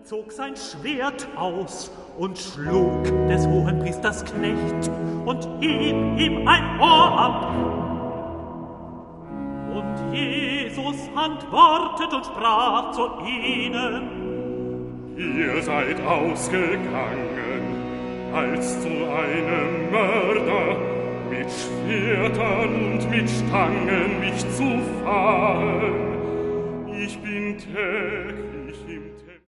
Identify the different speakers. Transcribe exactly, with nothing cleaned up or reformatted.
Speaker 1: zog sein Schwert aus und schlug des Hohenpriesters Knecht und hieb ihm ein Ohr ab. Und Jesus antwortet und sprach zu ihnen:
Speaker 2: Ihr seid ausgegangen als zu einem Mörder, mit Schwertern und mit Stangen mich zu fahen. Ich bin täglich im